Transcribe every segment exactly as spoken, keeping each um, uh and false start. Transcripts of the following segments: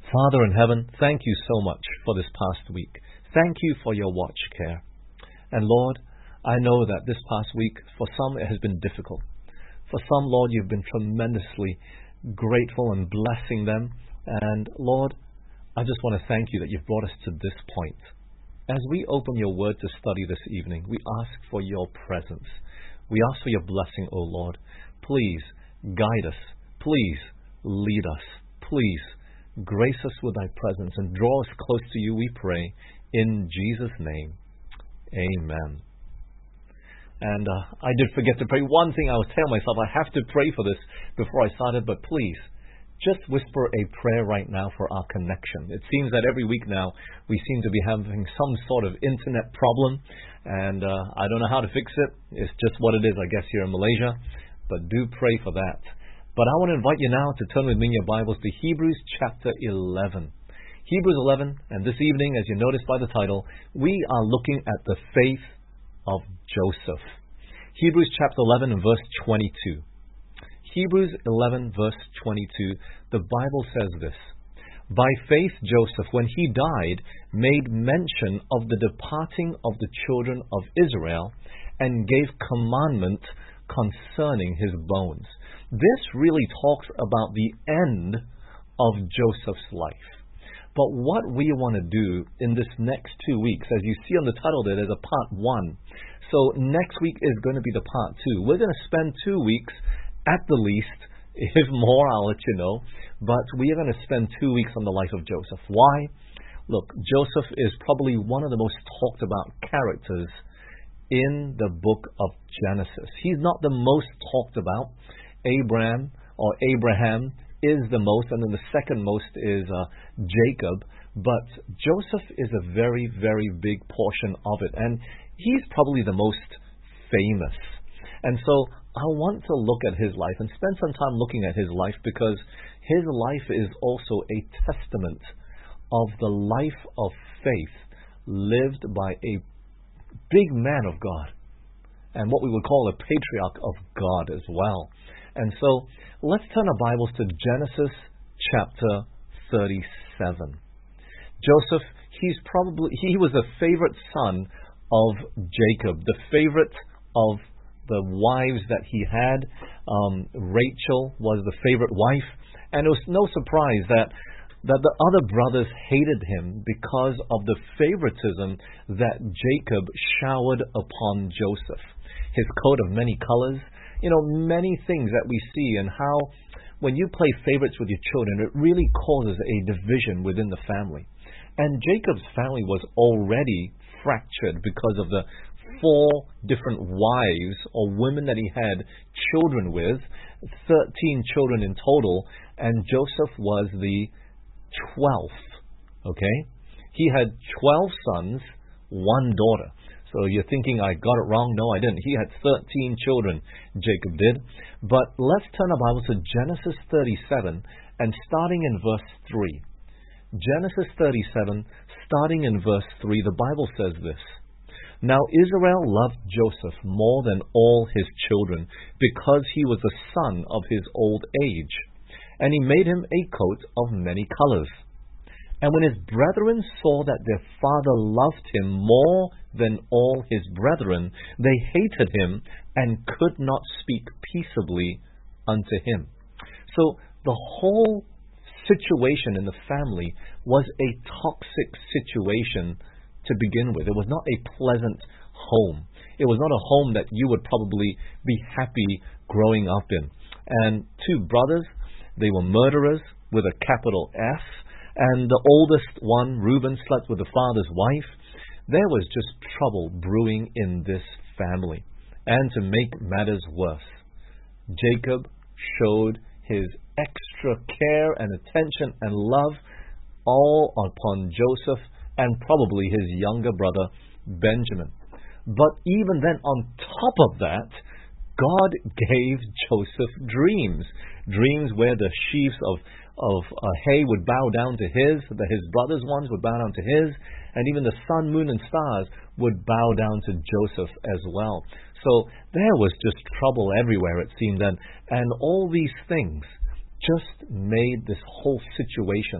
Father in heaven, thank you so much for this past week. Thank you for your watch care. And Lord, I know that this past week, for some it has been difficult. For some, Lord, you've been tremendously grateful and blessing them. And Lord, I just want to thank you that you've brought us to this point. As we open your word to study this evening, we ask for your presence. We ask for your blessing, O Lord. Please guide us. Please lead us. Please grace us with thy presence and draw us close to you, we pray, in Jesus' name. Amen. And uh, I did forget to pray. One thing I was telling myself, I have to pray for this before I started, but please, just whisper a prayer right now for our connection. It seems that every week now we seem to be having some sort of internet problem, and uh, I don't know how to fix it. It's just what it is, I guess, here in Malaysia, but do pray for that. But I want to invite you now to turn with me in your Bibles to Hebrews chapter eleven. Hebrews eleven, and this evening, as you notice by the title, we are looking at the faith of Joseph. Hebrews chapter eleven and verse twenty-two. Hebrews eleven verse twenty-two, the Bible says this: By faith Joseph, when he died, made mention of the departing of the children of Israel, and gave commandment concerning his bones. This really talks about the end of Joseph's life. But what we want to do in this next two weeks, as you see on the title there, there's a part one. So next week is going to be the part two. We're going to spend two weeks at the least. If more, I'll let you know. But we are going to spend two weeks on the life of Joseph. Why? Look, Joseph is probably one of the most talked about characters in the book of Genesis. He's not the most talked about. Abraham or Abraham is the most, and then the second most is uh, Jacob. But Joseph is a very, very big portion of it, and he's probably the most famous. And so I want to look at his life and spend some time looking at his life, because his life is also a testament of the life of faith lived by a big man of God, and what we would call a patriarch of God as well. And so let's turn our Bibles to Genesis chapter thirty-seven. Joseph, he's probably, he was a favorite son of Jacob, the favorite of the wives that he had. Um, Rachel was the favorite wife, and it was no surprise that that the other brothers hated him because of the favoritism that Jacob showered upon Joseph. His coat of many colors, you know, many things that we see, and how when you play favorites with your children, it really causes a division within the family. And Jacob's family was already fractured because of the four different wives or women that he had children with, thirteen children in total, and Joseph was the twelfth. Okay? He had twelve sons, one daughter. So you're thinking I got it wrong? No, I didn't. He had thirteen children, Jacob did. But let's turn our Bible to Genesis thirty-seven, and starting in verse three. Genesis thirty-seven, starting in verse three, the Bible says this: Now Israel loved Joseph more than all his children, because he was a son of his old age. And he made him a coat of many colors. And when his brethren saw that their father loved him more than all his brethren, they hated him and could not speak peaceably unto him. So the whole situation in the family was a toxic situation to begin with. It was not a pleasant home. It was not a home that you would probably be happy growing up in. And two brothers, they were murderers with a capital F. And the oldest one, Reuben, slept with the father's wife. There was just trouble brewing in this family. And to make matters worse, Jacob showed his extra care and attention and love all upon Joseph and probably his younger brother, Benjamin. But even then, on top of that, God gave Joseph dreams. Dreams where the sheaves of of uh, hay would bow down to his, that his brothers' ones would bow down to his, and even the sun, moon, and stars would bow down to Joseph as well. So there was just trouble everywhere, it seemed, and, and all these things just made this whole situation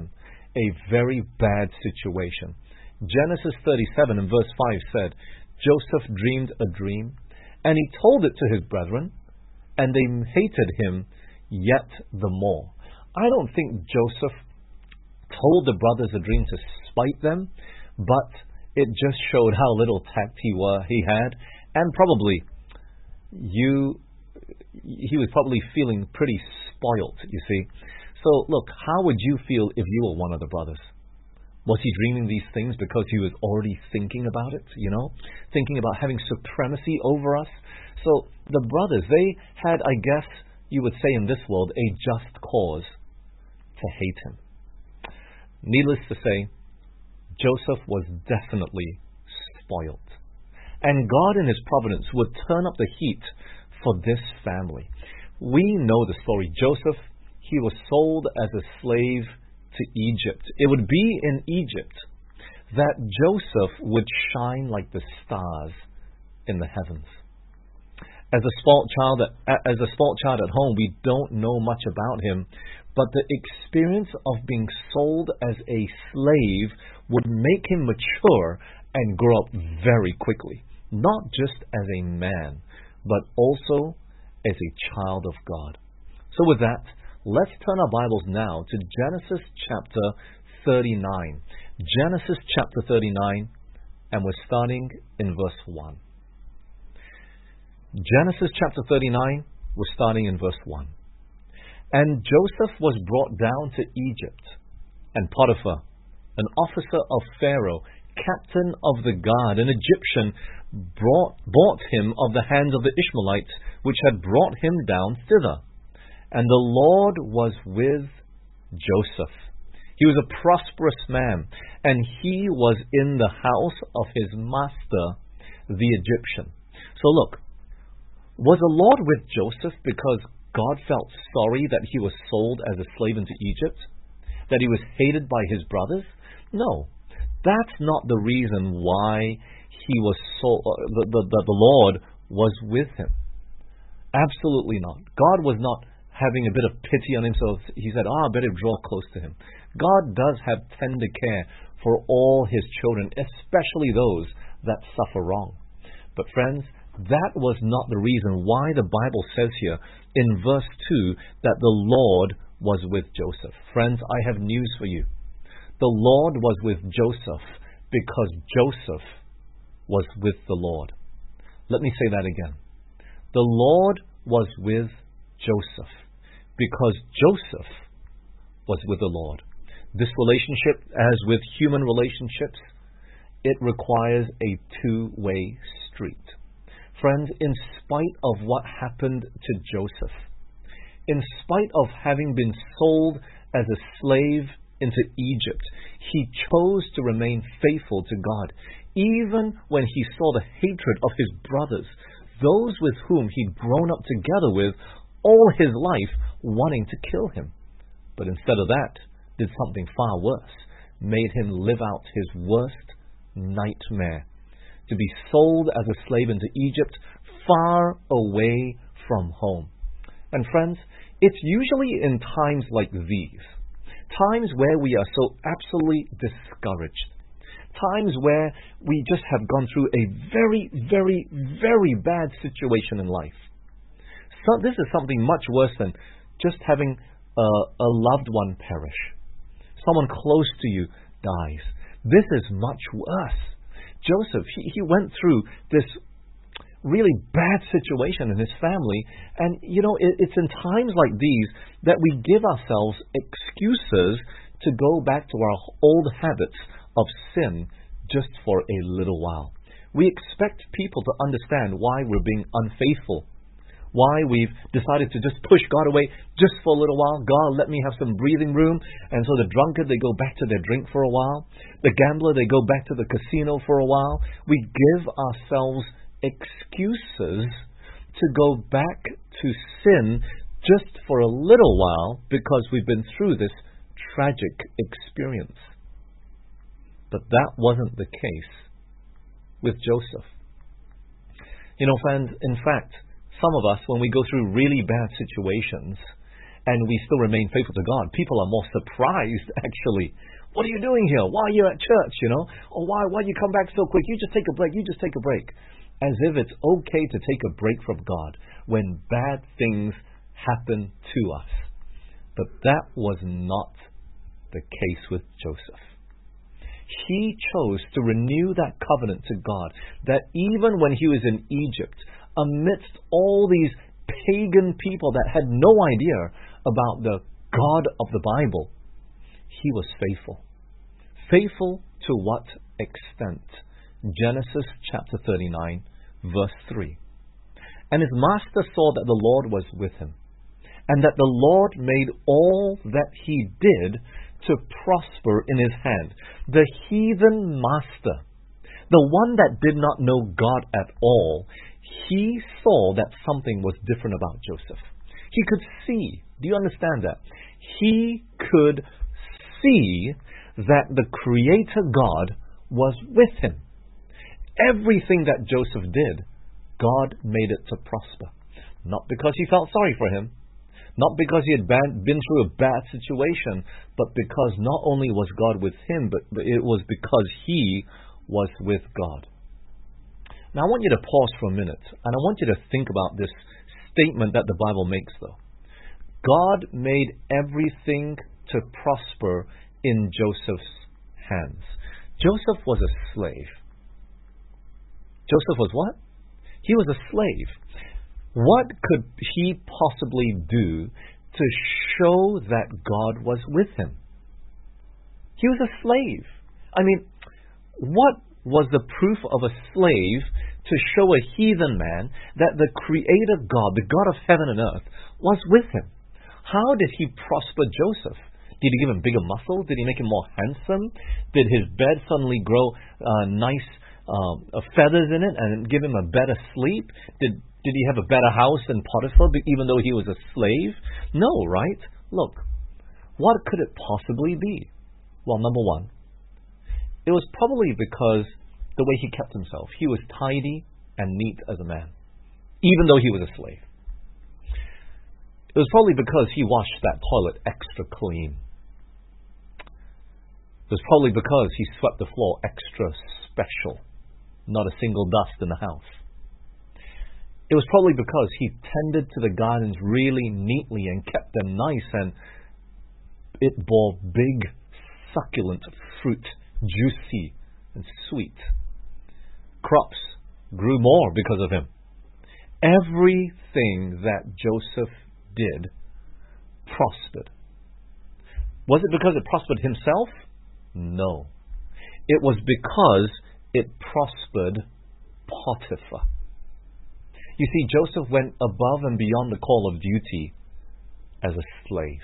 a very bad situation. Genesis thirty-seven and verse five said, Joseph dreamed a dream, and he told it to his brethren, and they hated him yet the more. I don't think Joseph told the brothers a dream to spite them, but it just showed how little tact he were he had, and probably you he was probably feeling pretty spoilt, you see. So look, how would you feel if you were one of the brothers? Was he dreaming these things because he was already thinking about it, you know? Thinking about having supremacy over us? So the brothers, they had, I guess, you would say in this world, a just cause to hate him. Needless to say, Joseph was definitely spoiled. And God in His providence would turn up the heat for this family. We know the story. Joseph, he was sold as a slave to Egypt. It would be in Egypt that Joseph would shine like the stars in the heavens. As a spoiled child, as a spoiled child at home, we don't know much about him, but the experience of being sold as a slave would make him mature and grow up very quickly, not just as a man, but also as a child of God. So with that, let's turn our Bibles now to Genesis chapter thirty-nine. Genesis chapter thirty-nine, and we're starting in verse one. Genesis chapter thirty-nine, we're starting in verse one. And Joseph was brought down to Egypt, and Potiphar, an officer of Pharaoh, captain of the guard, an Egyptian, brought, bought him of the hands of the Ishmaelites, which had brought him down thither. And the Lord was with Joseph. He was a prosperous man, and he was in the house of his master, the Egyptian. So look, was the Lord with Joseph because God felt sorry that he was sold as a slave into Egypt? That he was hated by his brothers? No. That's not the reason why he was sold, the, the, the, the Lord was with him. Absolutely not. God was not having a bit of pity on him, so he said, ah, I better draw close to him. God does have tender care for all his children, especially those that suffer wrong. But friends, that was not the reason why the Bible says here in verse two that the Lord was with Joseph. Friends, I have news for you. The Lord was with Joseph because Joseph was with the Lord. Let me say that again. The Lord was with Joseph because Joseph was with the Lord. This relationship, as with human relationships, it requires a two-way street. Friends, in spite of what happened to Joseph, in spite of having been sold as a slave into Egypt, he chose to remain faithful to God, even when he saw the hatred of his brothers, those with whom he'd grown up together with all his life, wanting to kill him. But instead of that, did something far worse, made him live out his worst nightmare, to be sold as a slave into Egypt, far away from home. And friends, it's usually in times like these, times where we are so absolutely discouraged, times where we just have gone through a very, very, very bad situation in life. So this is something much worse than just having a, a loved one perish. Someone close to you dies. This is much worse. Joseph, he, he went through this really bad situation in his family, and you know, it, it's in times like these that we give ourselves excuses to go back to our old habits of sin just for a little while. We expect people to understand why we're being unfaithful, why we've decided to just push God away just for a little while. God, let me have some breathing room. And so the drunkard, they go back to their drink for a while. The gambler, they go back to the casino for a while. We give ourselves excuses to go back to sin just for a little while because we've been through this tragic experience. But that wasn't the case with Joseph. You know, friends, in fact, some of us, when we go through really bad situations and we still remain faithful to God, people are more surprised, actually, What are you doing here? Why are you at church, you know? Or why, why you come back so quick? You just take a break. You just take a break. As if it's okay to take a break from God when bad things happen to us. But that was not the case with Joseph. He chose to renew that covenant to God, that even when he was in Egypt, amidst all these pagan people that had no idea about the God of the Bible, he was faithful. Faithful to what extent? Genesis chapter thirty-nine, verse three. And his master saw that the Lord was with him, and that the Lord made all that he did to prosper in his hand. The heathen master, the one that did not know God at all, he saw that something was different about Joseph. He could see. Do you understand that? He could see that the Creator God was with him. Everything that Joseph did, God made it to prosper. Not because he felt sorry for him, not because he had been through a bad situation, but because not only was God with him, but it was because he was with God. Now I want you to pause for a minute, and I want you to think about this statement that the Bible makes, though. God made everything to prosper in Joseph's hands. Joseph was a slave. Joseph was what? He was a slave. What could he possibly do to show that God was with him? He was a slave. I mean, what was the proof of a slave to show a heathen man that the Creator God, the God of heaven and earth, was with him? How did he prosper Joseph? Did he give him bigger muscle? Did he make him more handsome? Did his bed suddenly grow uh, nice um, uh, feathers in it and give him a better sleep? Did Did he have a better house than Potiphar, even though he was a slave? No, right? Look, what could it possibly be? Well, number one, it was probably because the way he kept himself. He was tidy and neat as a man, even though he was a slave. It was probably because he washed that toilet extra clean. It was probably because he swept the floor extra special, not a single dust in the house. It was probably because he tended to the gardens really neatly and kept them nice, and it bore big, succulent fruit, juicy and sweet. Crops grew more because of him. Everything that Joseph did prospered. Was it because it prospered himself? No. It was because it prospered Potiphar. You see, Joseph went above and beyond the call of duty as a slave.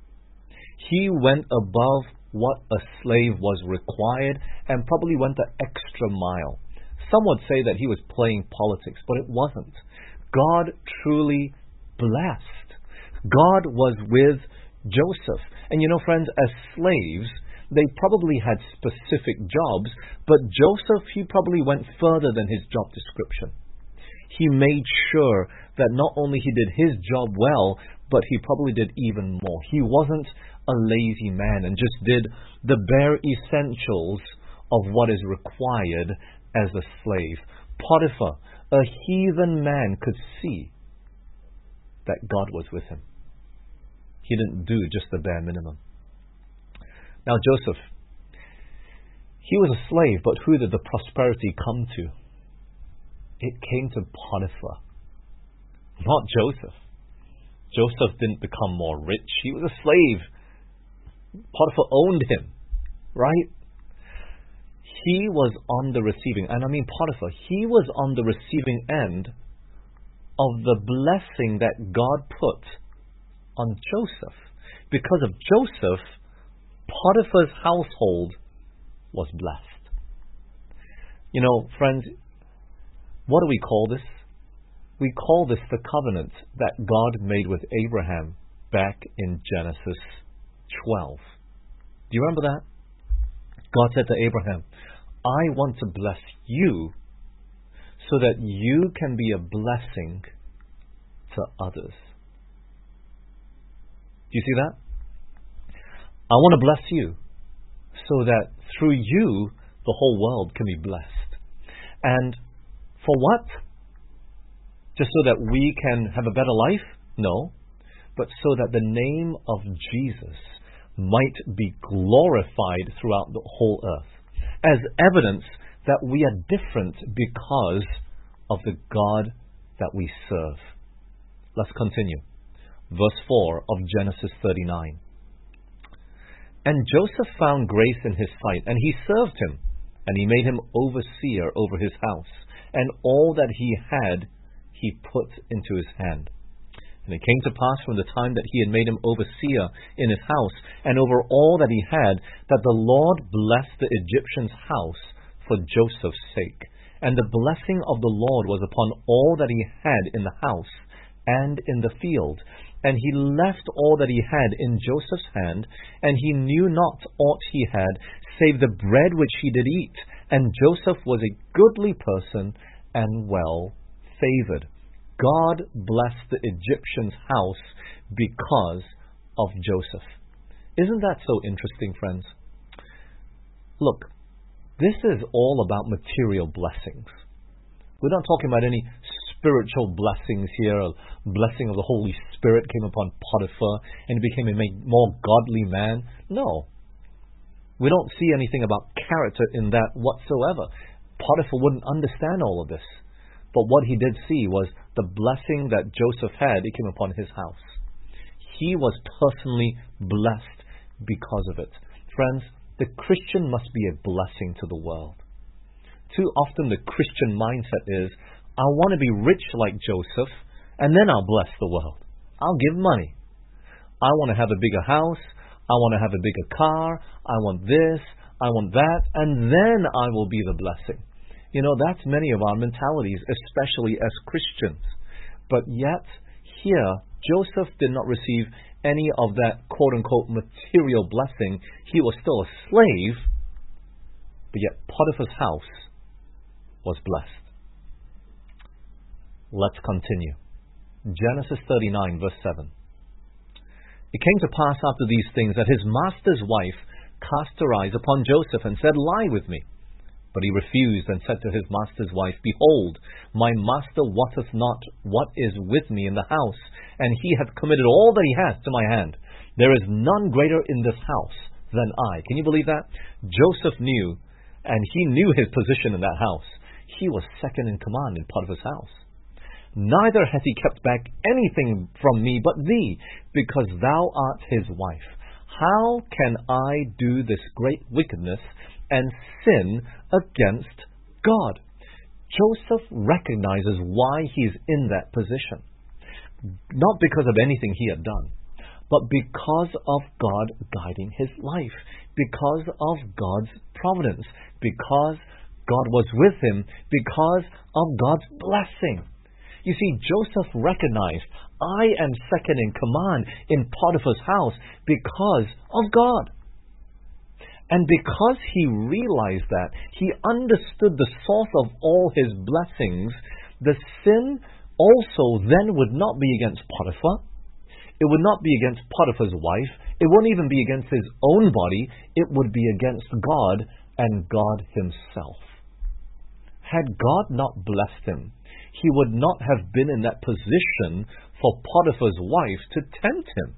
He went above what a slave was required and probably went the extra mile. Some would say that he was playing politics, but it wasn't. God truly blessed. God was with Joseph. And you know, friends, as slaves, they probably had specific jobs, but Joseph, he probably went further than his job description. He made sure that not only he did his job well, but he probably did even more. He wasn't a lazy man and just did the bare essentials of what is required as a slave. Potiphar, a heathen man, could see that God was with him. He didn't do just the bare minimum. Now Joseph, he was a slave, but who did the prosperity come to? It came to Potiphar, not Joseph. Joseph didn't become more rich. He was a slave. Potiphar owned him, right? He was on the receiving, and I mean Potiphar, he was on the receiving end of the blessing that God put on Joseph. Because of Joseph, Potiphar's household was blessed. You know, friends, what do we call this? We call this the covenant that God made with Abraham back in Genesis twelve. Do you remember that? God said to Abraham, I want to bless you so that you can be a blessing to others. Do you see that? I want to bless you so that through you, the whole world can be blessed. And for what? Just so that we can have a better life? No. But so that the name of Jesus might be glorified throughout the whole earth, as evidence that we are different because of the God that we serve. Let's continue. Verse four of Genesis thirty-nine. And Joseph found grace in his sight, and he served him, and he made him overseer over his house, and all that he had he put into his hand. And it came to pass from the time that he had made him overseer in his house, and over all that he had, that the Lord blessed the Egyptian's house for Joseph's sake. And the blessing of the Lord was upon all that he had in the house and in the field. And he left all that he had in Joseph's hand, and he knew not aught he had, save the bread which he did eat. And Joseph was a goodly person and well favored. God blessed the Egyptian's house because of Joseph. Isn't that so interesting, friends? Look, this is all about material blessings. We're not talking about any spiritual blessings here. A blessing of the Holy Spirit came upon Potiphar and he became a more godly man. No. We don't see anything about character in that whatsoever. Potiphar wouldn't understand all of this. But what he did see was the blessing that Joseph had, it came upon his house. He was personally blessed because of it. Friends, the Christian must be a blessing to the world. Too often the Christian mindset is, I want to be rich like Joseph, and then I'll bless the world. I'll give money. I want to have a bigger house. I want to have a bigger car. I want this. I want that. And then I will be the blessing. You know, that's many of our mentalities, especially as Christians. But yet, here, Joseph did not receive any of that quote-unquote material blessing. He was still a slave, but yet Potiphar's house was blessed. Let's continue. Genesis thirty-nine, verse seven. It came to pass after these things that his master's wife cast her eyes upon Joseph and said, Lie with me. But he refused and said to his master's wife, Behold, my master wotteth not what is with me in the house, and he hath committed all that he hath to my hand. There is none greater in this house than I. Can you believe that? Joseph knew, and he knew his position in that house. He was second in command in Potiphar's house. Neither hath he kept back anything from me but thee, because thou art his wife. How can I do this great wickedness and sin against God? Joseph recognizes why he is in that position. Not because of anything he had done, but because of God guiding his life, because of God's providence, because God was with him, because of God's blessing. You see, Joseph recognized, I am second in command in Potiphar's house because of God. And because he realized that, he understood the source of all his blessings, the sin also then would not be against Potiphar. It would not be against Potiphar's wife. It wouldn't even be against his own body. It would be against God and God himself. Had God not blessed him, he would not have been in that position for Potiphar's wife to tempt him.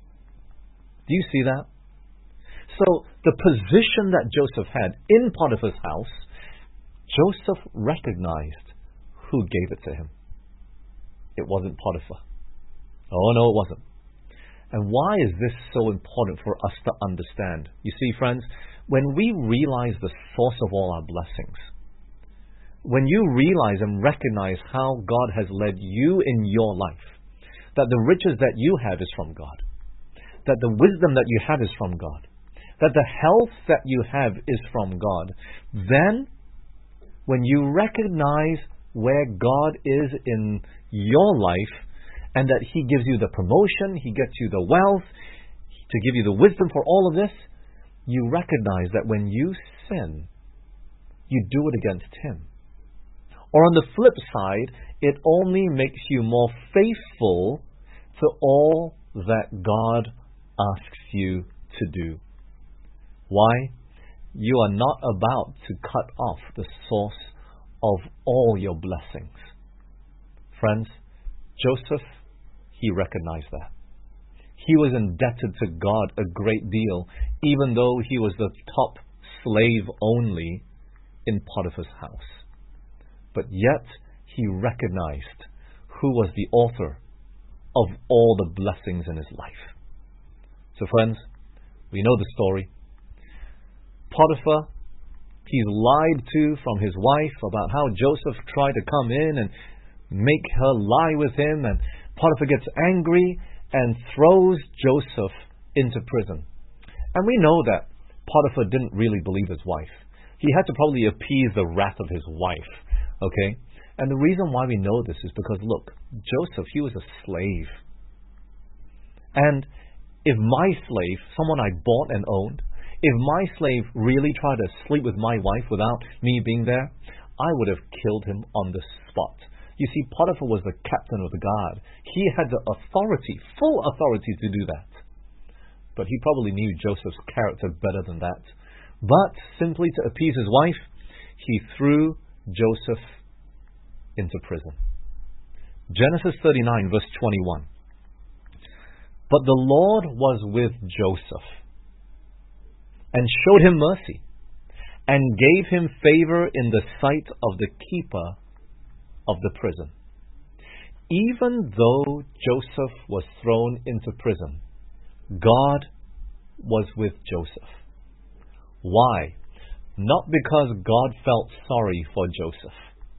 Do you see that? So, the position that Joseph had in Potiphar's house, Joseph recognized who gave it to him. It wasn't Potiphar. Oh, no, it wasn't. And why is this so important for us to understand? You see, friends, when we realize the source of all our blessings, when you realize and recognize how God has led you in your life, that the riches that you have is from God, that the wisdom that you have is from God, that the health that you have is from God, then when you recognize where God is in your life and that he gives you the promotion, he gets you the wealth, to give you the wisdom for all of this, you recognize that when you sin, you do it against him. Or on the flip side, it only makes you more faithful to all that God asks you to do. Why? you are not about to cut off the source of all your blessings. Friends, Joseph, he recognized that. He was indebted to God a great deal, even though he was the top slave only in Potiphar's house. But yet, he recognized who was the author of all the blessings in his life. So friends, we know the story. Potiphar, he's lied to from his wife about how Joseph tried to come in and make her lie with him, and Potiphar gets angry and throws Joseph into prison. And we know that Potiphar didn't really believe his wife. He had to probably appease the wrath of his wife. Okay? And the reason why we know this is because, look, Joseph, he was a slave. And if my slave, someone I bought and owned, if my slave really tried to sleep with my wife without me being there, I would have killed him on the spot. You see, Potiphar was the captain of the guard. He had the authority, full authority to do that. But he probably knew Joseph's character better than that. But simply to appease his wife, he threw Joseph into prison. Genesis thirty-nine, verse twenty-one. But the Lord was with Joseph, and showed him mercy, and gave him favor in the sight of the keeper of the prison. Even though Joseph was thrown into prison, God was with Joseph. Why? Not because God felt sorry for Joseph.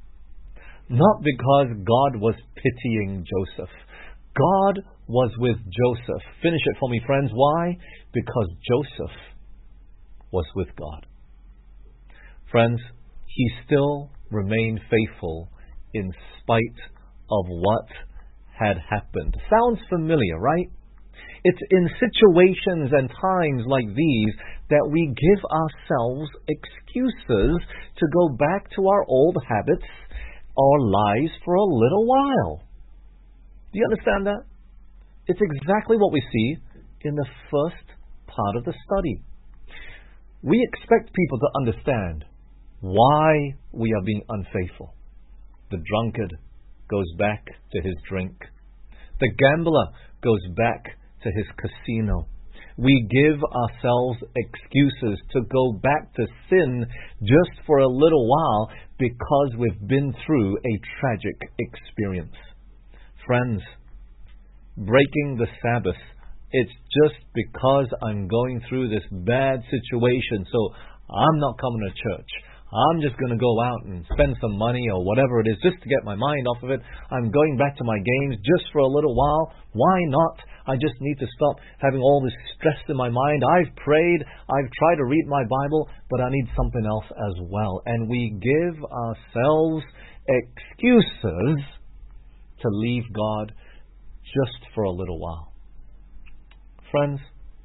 Not because God was pitying Joseph. God was with Joseph. Finish it for me, friends. Why? Because Joseph was with God. Friends, he still remained faithful in spite of what had happened. Sounds familiar, right? It's in situations and times like these that we give ourselves excuses to go back to our old habits, our lives for a little while. Do you understand that? It's exactly what we see in the first part of the study. We expect people to understand why we are being unfaithful. The drunkard goes back to his drink. The gambler goes back to his casino. We give ourselves excuses to go back to sin just for a little while because we've been through a tragic experience. Friends, breaking the Sabbath, it's just because I'm going through this bad situation, so I'm not coming to church. I'm just going to go out and spend some money or whatever it is just to get my mind off of it. I'm going back to my games just for a little while. Why not? I just need to stop having all this stress in my mind. I've prayed. I've tried to read my Bible, but I need something else as well. And we give ourselves excuses to leave God just for a little while. Friends,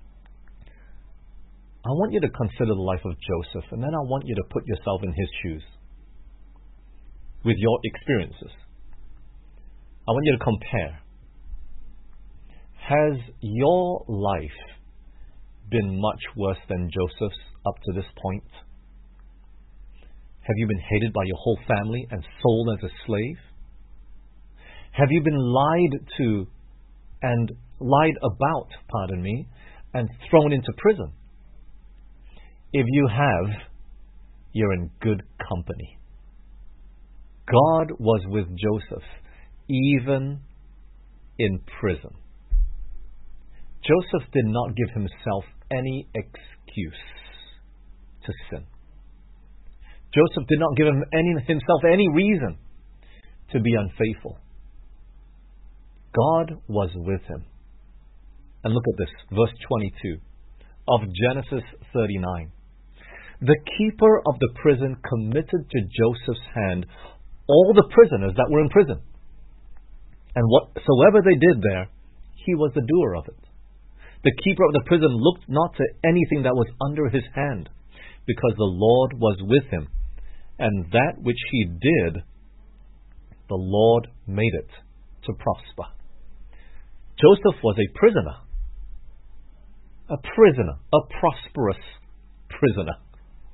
I want you to consider the life of Joseph, and then I want you to put yourself in his shoes with your experiences. I want you to compare. Has your life been much worse than Joseph's up to this point? Have you been hated by your whole family and sold as a slave? Have you been lied to and lied about, pardon me, and thrown into prison? If you have, you're in good company. God was with Joseph, even in prison. Joseph did not give himself any excuse to sin. Joseph did not give him any, himself any reason to be unfaithful. God was with him. And look at this, verse twenty-two of Genesis thirty-nine. The keeper of the prison committed to Joseph's hand all the prisoners that were in prison. And whatsoever they did there, he was the doer of it. The keeper of the prison looked not to anything that was under his hand, because the Lord was with him. And that which he did, the Lord made it to prosper. Joseph was a prisoner. A prisoner. A prosperous prisoner.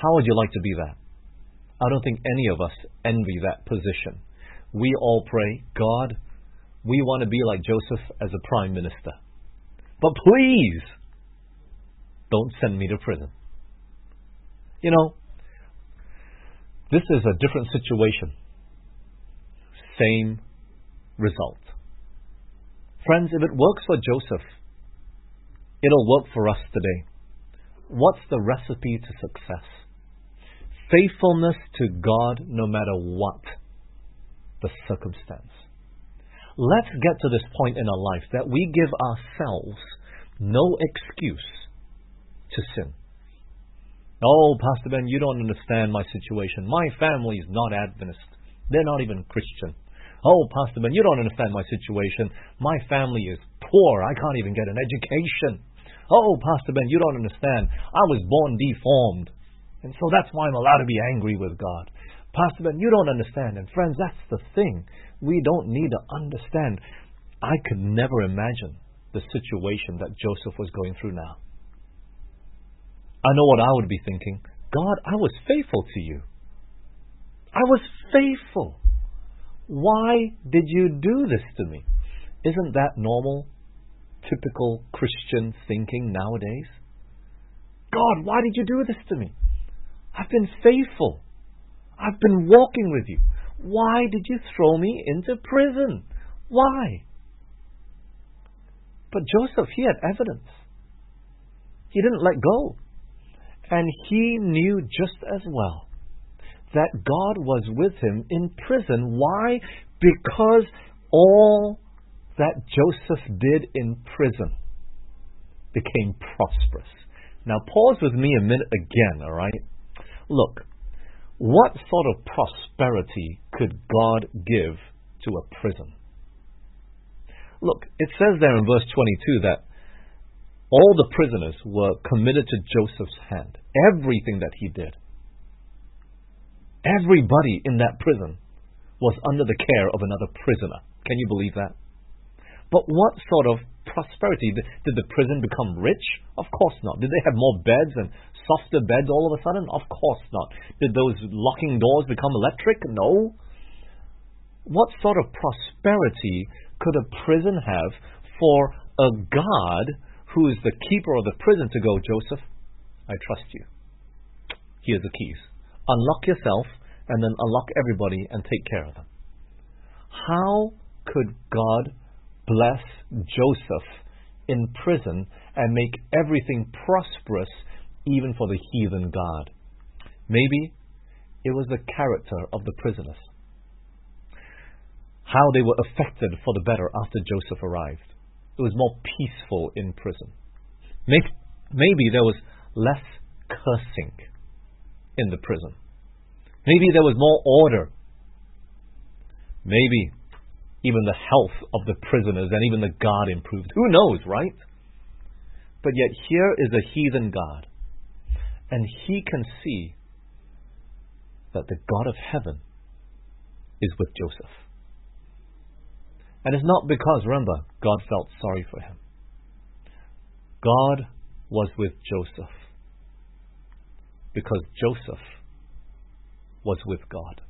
How would you like to be that? I don't think any of us envy that position. We all pray, God, we want to be like Joseph as a prime minister. But please, don't send me to prison. You know, this is a different situation. Same result. Friends, if it works for Joseph, it'll work for us today. What's the recipe to success? Faithfulness to God no matter what the circumstance. Let's get to this point in our life that we give ourselves no excuse to sin. Oh, Pastor Ben, you don't understand my situation. My family is not Adventist. They're not even Christian. Oh, Pastor Ben, you don't understand my situation. My family is poor. I can't even get an education. Oh, Pastor Ben, you don't understand. I was born deformed. And so that's why I'm allowed to be angry with God. Pastor Ben, you don't understand. And friends, that's the thing. We don't need to understand. I could never imagine the situation that Joseph was going through now. I know what I would be thinking. God, I was faithful to you. I was faithful. Why did you do this to me? Isn't that normal, typical Christian thinking nowadays? God, why did you do this to me? I've been faithful. I've been walking with you. Why did you throw me into prison? Why? But Joseph, he had evidence. He didn't let go. And he knew just as well that God was with him in prison. Why? Because all that Joseph did in prison became prosperous. Now pause with me a minute again, all right? Look, what sort of prosperity could God give to a prison? Look, it says there in verse twenty-two that all the prisoners were committed to Joseph's hand. Everything that he did. Everybody in that prison was under the care of another prisoner. Can you believe that? But what sort of prosperity? Did the prison become rich? Of course not. Did they have more beds and softer beds all of a sudden? Of course not. Did those locking doors become electric? No. What sort of prosperity could a prison have for a God who is the keeper of the prison to go, Joseph, I trust you. Here's the keys. Unlock yourself and then unlock everybody and take care of them. How could God bless Joseph in prison and make everything prosperous even for the heathen God? Maybe it was the character of the prisoners. How they were affected for the better after Joseph arrived. It was more peaceful in prison. Maybe, maybe there was less cursing in the prison. Maybe there was more order. Maybe even the health of the prisoners and even the guard improved. Who knows, right? But yet here is a heathen God. And he can see that the God of heaven is with Joseph. And it's not because, remember, God felt sorry for him. God was with Joseph because Joseph was with God.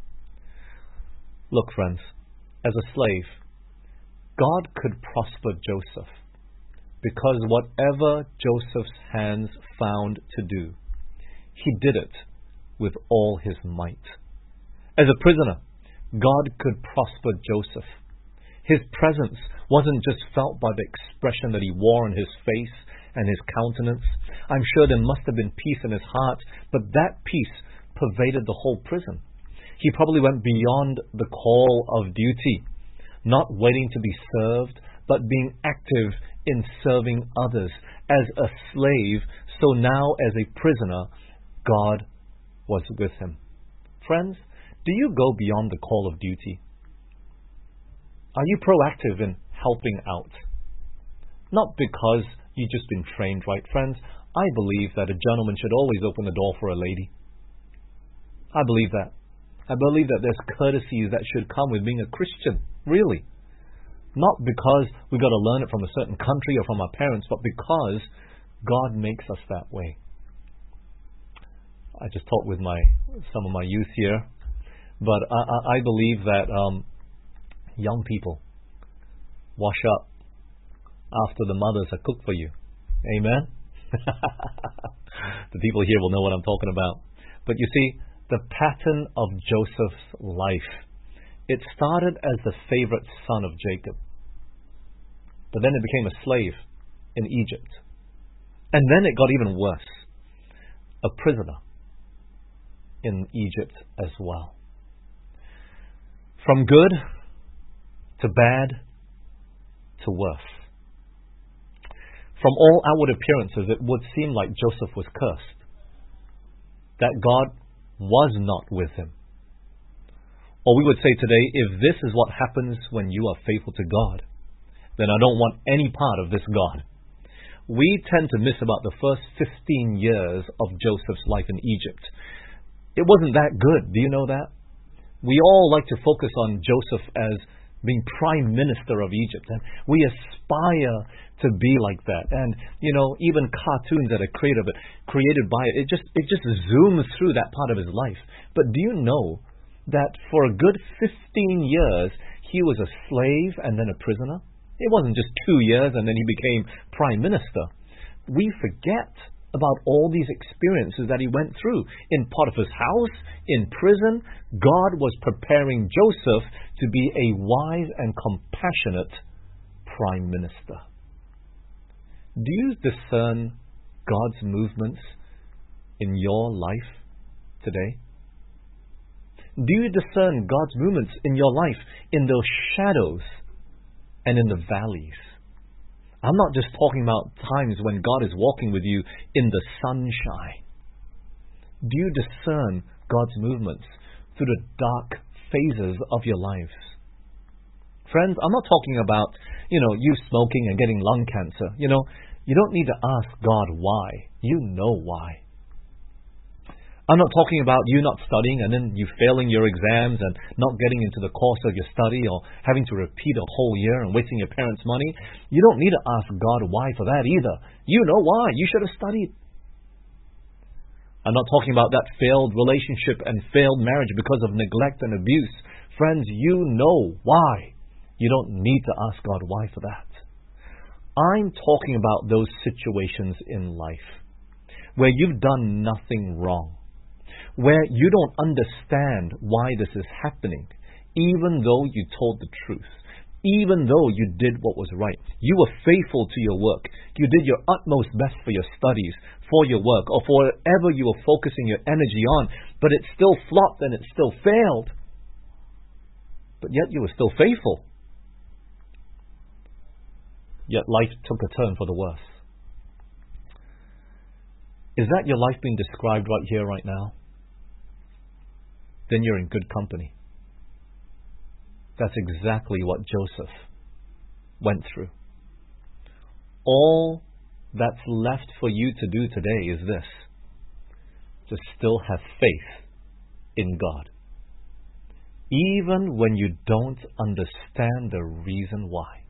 Look, friends, as a slave, God could prosper Joseph because whatever Joseph's hands found to do, he did it with all his might. As a prisoner, God could prosper Joseph. His presence wasn't just felt by the expression that he wore on his face and his countenance. I'm sure there must have been peace in his heart, but that peace pervaded the whole prison. He probably went beyond the call of duty, not waiting to be served, but being active in serving others. As a slave, so now as a prisoner, God was with him. Friends, do you go beyond the call of duty? Are you proactive in helping out? Not because you've just been trained right, friends. I believe that a gentleman should always open the door for a lady. I believe that. I believe that there's courtesies that should come with being a Christian, really. Not because we've got to learn it from a certain country or from our parents, but because God makes us that way. I just talked with my some of my youth here, but I, I, I believe that um, young people, wash up after the mothers have cooked for you. Amen? The people here will know what I'm talking about. But you see, the pattern of Joseph's life, it started as the favorite son of Jacob. But then it became a slave in Egypt. And then it got even worse. A prisoner in Egypt as well. From good to bad to worse. From all outward appearances, it would seem like Joseph was cursed. That God was not with him. Or we would say today, if this is what happens when you are faithful to God, then I don't want any part of this God. We tend to miss about the first fifteen years of Joseph's life in Egypt. It wasn't that good. Do you know that? We all like to focus on Joseph as being prime minister of Egypt, and we aspire to be like that. And you know, even cartoons that are created, created by it, it just it just zooms through that part of his life. But do you know that for a good fifteen years he was a slave and then a prisoner? It wasn't just two years and then he became prime minister. We forget about all these experiences that he went through. In Potiphar's house, in prison, God was preparing Joseph to be a wise and compassionate prime minister. Do you discern God's movements in your life today? Do you discern God's movements in your life in those shadows and in the valleys? I'm not just talking about times when God is walking with you in the sunshine. Do you discern God's movements through the dark phases of your lives? Friends, I'm not talking about, you know, you smoking and getting lung cancer. You know, you don't need to ask God why. You know why. I'm not talking about you not studying and then you failing your exams and not getting into the course of your study, or having to repeat a whole year and wasting your parents' money. You don't need to ask God why for that either. You know why. You should have studied. I'm not talking about that failed relationship and failed marriage because of neglect and abuse. Friends, you know why. You don't need to ask God why for that. I'm talking about those situations in life where you've done nothing wrong, where you don't understand why this is happening, even though you told the truth, even though you did what was right. You were faithful to your work. You did your utmost best for your studies, for your work, or for whatever you were focusing your energy on, but it still flopped and it still failed. But yet you were still faithful. Yet life took a turn for the worse. Is that your life being described right here, right now? Then you're in good company. That's exactly what Joseph went through. All that's left for you to do today is this: to still have faith in God. Even when you don't understand the reason why.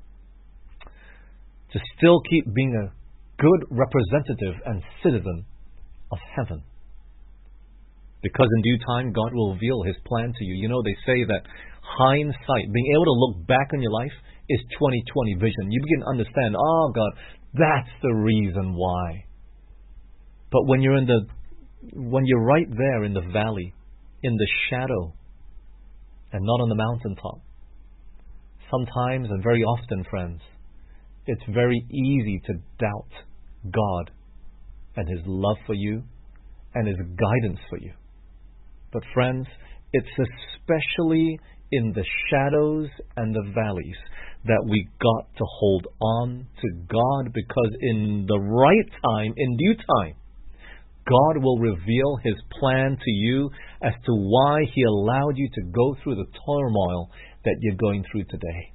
To still keep being a good representative and citizen of heaven. Because in due time, God will reveal His plan to you. You know, they say that hindsight, being able to look back on your life, is twenty twenty vision. You begin to understand, oh God, that's the reason why. But when you're in the, when you're right there in the valley, in the shadow, and not on the mountaintop, sometimes and very often, friends, it's very easy to doubt God and His love for you and His guidance for you. But friends, it's especially in the shadows and the valleys that we got to hold on to God, because in the right time, in due time, God will reveal His plan to you as to why He allowed you to go through the turmoil that you're going through today.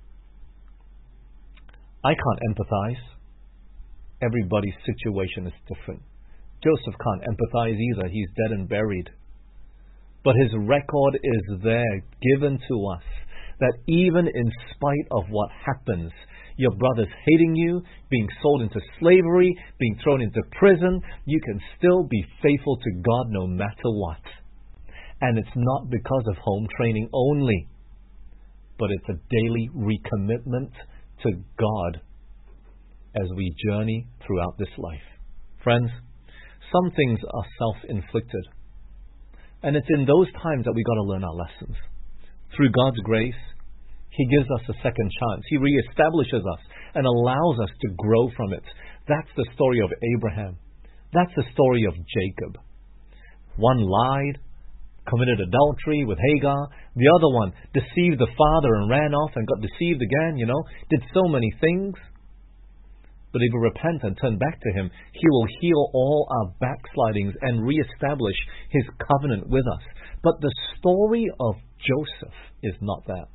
I can't empathize. Everybody's situation is different. Joseph can't empathize either. He's dead and buried. But his record is there, given to us, that even in spite of what happens, your brother's hating you, being sold into slavery, being thrown into prison, you can still be faithful to God no matter what. And it's not because of home training only, but it's a daily recommitment to God as we journey throughout this life. Friends, some things are self-inflicted. And it's in those times that we got to learn our lessons. Through God's grace, He gives us a second chance. He reestablishes us and allows us to grow from it. That's the story of Abraham. That's the story of Jacob. One lied, committed adultery with Hagar. The other one deceived the father and ran off and got deceived again, you know, did so many things. But if we repent and turn back to Him, He will heal all our backslidings and reestablish His covenant with us. But the story of Joseph is not that.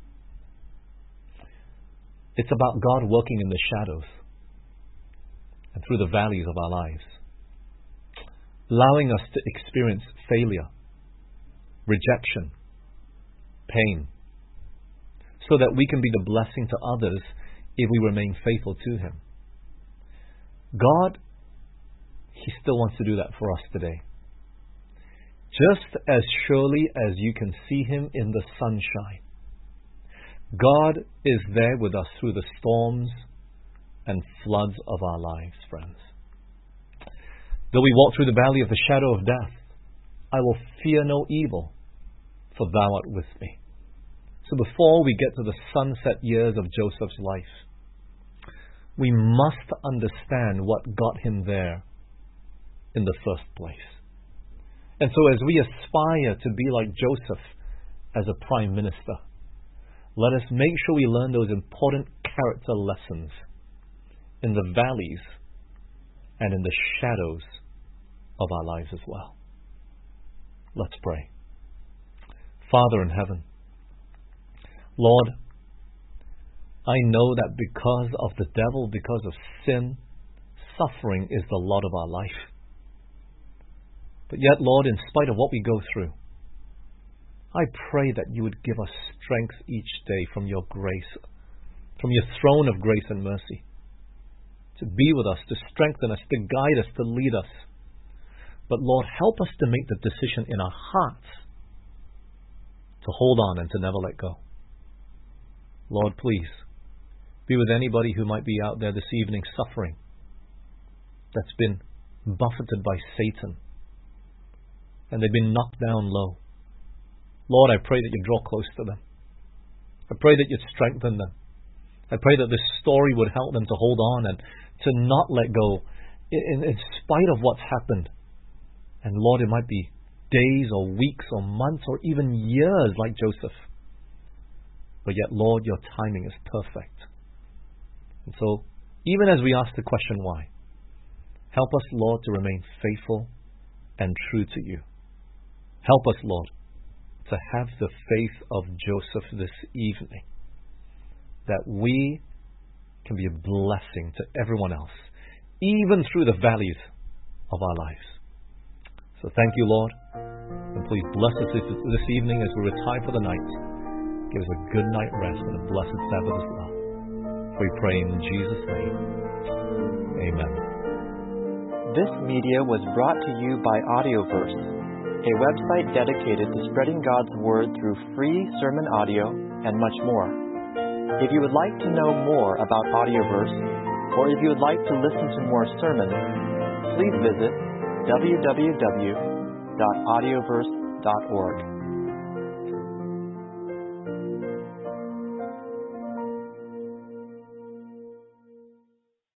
It's about God working in the shadows and through the valleys of our lives, allowing us to experience failure, rejection, pain, so that we can be the blessing to others if we remain faithful to Him. God, He still wants to do that for us today. Just as surely as you can see Him in the sunshine, God is there with us through the storms and floods of our lives, friends. Though we walk through the valley of the shadow of death, I will fear no evil, for Thou art with me. So before we get to the sunset years of Joseph's life, we must understand what got him there in the first place. And so as we aspire to be like Joseph as a prime minister, let us make sure we learn those important character lessons in the valleys and in the shadows of our lives as well. Let's pray. Father in heaven, Lord, I know that because of the devil, because of sin, suffering is the lot of our life. But yet, Lord, in spite of what we go through, I pray that you would give us strength each day from your grace, from your throne of grace and mercy, to be with us, to strengthen us, to guide us, to lead us. But Lord, help us to make the decision in our hearts to hold on and to never let go. Lord, please, be with anybody who might be out there this evening suffering, that's been buffeted by Satan, and they've been knocked down low. Lord, I pray that you draw close to them. I pray that you'd strengthen them. I pray that this story would help them to hold on and to not let go in, in spite of what's happened. And Lord, it might be days or weeks or months or even years like Joseph. But yet, Lord, your timing is perfect. And so, even as we ask the question why, help us, Lord, to remain faithful and true to you. Help us, Lord, to have the faith of Joseph this evening, that we can be a blessing to everyone else, even through the valleys of our lives. So thank you, Lord, and please bless us this, this evening as we retire for the night. Give us a good night rest and a blessed Sabbath as well. We pray in Jesus' name. Amen. This media was brought to you by Audioverse, a website dedicated to spreading God's Word through free sermon audio and much more. If you would like to know more about Audioverse, or if you would like to listen to more sermons, please visit w w w dot audioverse dot org.